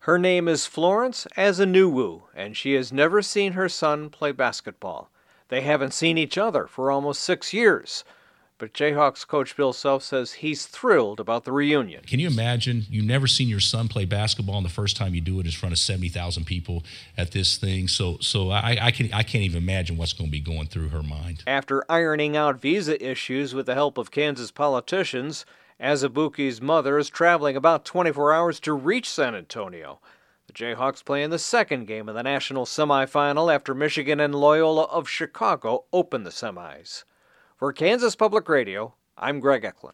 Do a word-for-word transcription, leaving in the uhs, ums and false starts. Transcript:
Her name is Florence Azanuwu, and she has never seen her son play basketball. They haven't seen each other for almost six years. But Jayhawks coach Bill Self says he's thrilled about the reunion. Can you imagine you've never seen your son play basketball, and the first time you do it is in front of seventy thousand people at this thing? So so I, I, can, I can't even imagine what's going to be going through her mind. After ironing out visa issues with the help of Kansas politicians, Azubuike's mother is traveling about twenty-four hours to reach San Antonio. The Jayhawks play in the second game of the national semifinal after Michigan and Loyola of Chicago open the semis. For Kansas Public Radio, I'm Greg Eklund.